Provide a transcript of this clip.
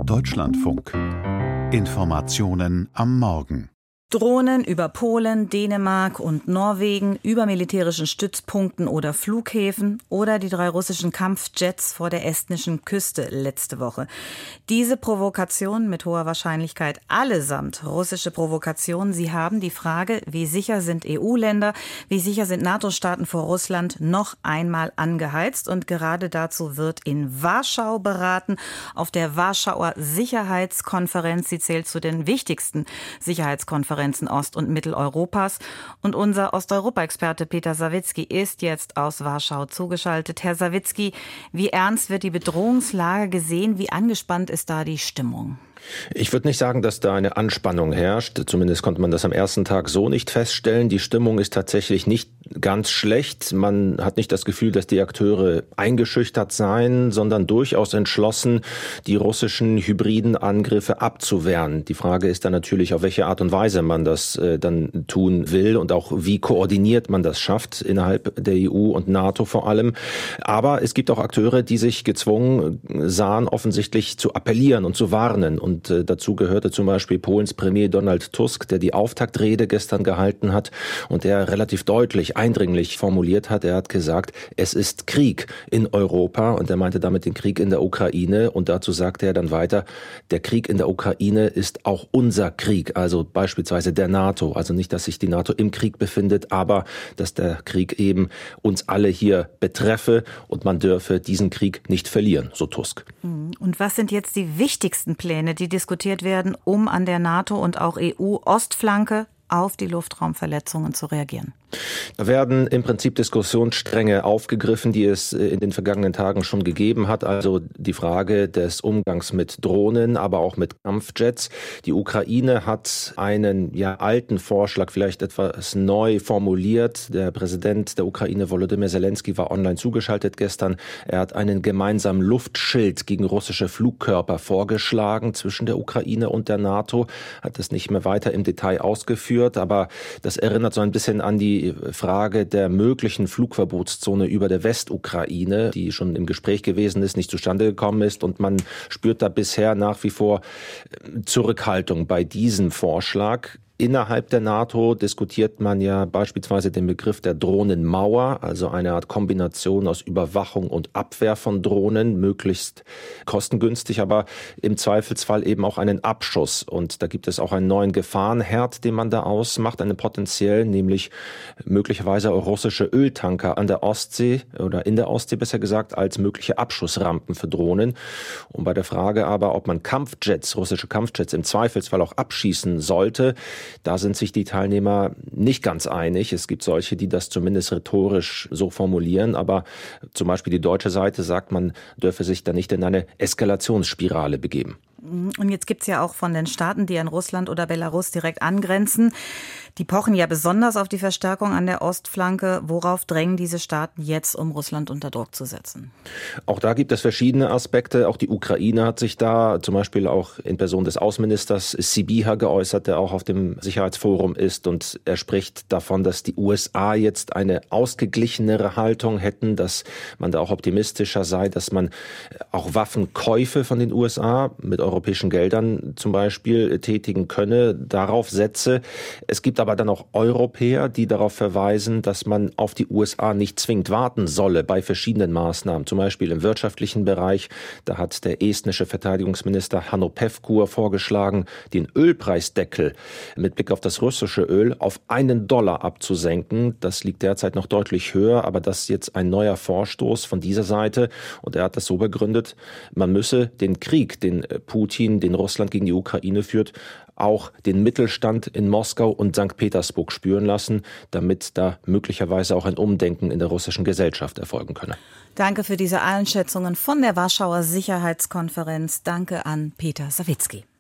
Deutschlandfunk. Informationen am Morgen. Drohnen über Polen, Dänemark und Norwegen, über militärischen Stützpunkten oder Flughäfen oder die 3 russischen Kampfjets vor der estnischen Küste letzte Woche. Diese Provokationen mit hoher Wahrscheinlichkeit allesamt russische Provokationen. Sie haben die Frage, wie sicher sind EU-Länder, wie sicher sind NATO-Staaten vor Russland, noch einmal angeheizt. Und gerade dazu wird in Warschau beraten, auf der Warschauer Sicherheitskonferenz. Sie zählt zu den wichtigsten Sicherheitskonferenzen Ost- und Mitteleuropas. Und unser Osteuropa-Experte Peter Sawicki ist jetzt aus Warschau zugeschaltet. Herr Sawicki, wie ernst wird die Bedrohungslage gesehen? Wie angespannt ist da die Stimmung? Ich würde nicht sagen, dass da eine Anspannung herrscht. Zumindest konnte man das am ersten Tag so nicht feststellen. Die Stimmung ist tatsächlich nicht ganz schlecht. Man hat nicht das Gefühl, dass die Akteure eingeschüchtert seien, sondern durchaus entschlossen, die russischen hybriden Angriffe abzuwehren. Die Frage ist dann natürlich, auf welche Art und Weise man das dann tun will und auch wie koordiniert man das schafft innerhalb der EU und NATO vor allem. Aber es gibt auch Akteure, die sich gezwungen sahen, offensichtlich zu appellieren und zu warnen. Und dazu gehörte zum Beispiel Polens Premier Donald Tusk, der die Auftaktrede gestern gehalten hat und der relativ deutlich, eindringlich formuliert hat. Er hat gesagt, es ist Krieg in Europa und er meinte damit den Krieg in der Ukraine. Und dazu sagte er dann weiter, der Krieg in der Ukraine ist auch unser Krieg, also beispielsweise der NATO. Also nicht, dass sich die NATO im Krieg befindet, aber dass der Krieg eben uns alle hier betreffe und man dürfe diesen Krieg nicht verlieren, so Tusk. Und was sind jetzt die wichtigsten Pläne, die diskutiert werden, um an der NATO- und auch EU-Ostflanke auf die Luftraumverletzungen zu reagieren? Da werden im Prinzip Diskussionsstränge aufgegriffen, die es in den vergangenen Tagen schon gegeben hat. Also die Frage des Umgangs mit Drohnen, aber auch mit Kampfjets. Die Ukraine hat einen alten Vorschlag vielleicht etwas neu formuliert. Der Präsident der Ukraine, Volodymyr Zelensky, war online zugeschaltet gestern. Er hat einen gemeinsamen Luftschild gegen russische Flugkörper vorgeschlagen zwischen der Ukraine und der NATO. Hat das nicht mehr weiter im Detail ausgeführt, aber das erinnert so ein bisschen an die Frage der möglichen Flugverbotszone über der Westukraine, die schon im Gespräch gewesen ist, nicht zustande gekommen ist. Und man spürt da bisher nach wie vor Zurückhaltung bei diesem Vorschlag. Innerhalb der NATO diskutiert man ja beispielsweise den Begriff der Drohnenmauer, also eine Art Kombination aus Überwachung und Abwehr von Drohnen, möglichst kostengünstig, aber im Zweifelsfall eben auch einen Abschuss. Und da gibt es auch einen neuen Gefahrenherd, den man da ausmacht, einen potenziellen, nämlich möglicherweise auch russische Öltanker an der Ostsee oder in der Ostsee besser gesagt, als mögliche Abschussrampen für Drohnen. Und bei der Frage aber, ob man russische Kampfjets im Zweifelsfall auch abschießen sollte, da sind sich die Teilnehmer nicht ganz einig. Es gibt solche, die das zumindest rhetorisch so formulieren, aber zum Beispiel die deutsche Seite sagt, man dürfe sich da nicht in eine Eskalationsspirale begeben. Und jetzt gibt es ja auch von den Staaten, die an Russland oder Belarus direkt angrenzen, die pochen ja besonders auf die Verstärkung an der Ostflanke. Worauf drängen diese Staaten jetzt, um Russland unter Druck zu setzen? Auch da gibt es verschiedene Aspekte. Auch die Ukraine hat sich da zum Beispiel auch in Person des Außenministers Sybiha geäußert, der auch auf dem Sicherheitsforum ist. Und er spricht davon, dass die USA jetzt eine ausgeglichenere Haltung hätten, dass man da auch optimistischer sei, dass man auch Waffenkäufe von den USA mit europäischen Geldern zum Beispiel tätigen könne, darauf setze. Es gibt aber dann auch Europäer, die darauf verweisen, dass man auf die USA nicht zwingend warten solle bei verschiedenen Maßnahmen, zum Beispiel im wirtschaftlichen Bereich. Da hat der estnische Verteidigungsminister Hanno Pevkur vorgeschlagen, den Ölpreisdeckel mit Blick auf das russische Öl auf $1 abzusenken. Das liegt derzeit noch deutlich höher, aber das ist jetzt ein neuer Vorstoß von dieser Seite. Und er hat das so begründet, man müsse den Krieg, den Russland gegen die Ukraine führt, auch den Mittelstand in Moskau und St. Petersburg spüren lassen, damit da möglicherweise auch ein Umdenken in der russischen Gesellschaft erfolgen könne. Danke für diese Einschätzungen von der Warschauer Sicherheitskonferenz. Danke an Peter Sawicki.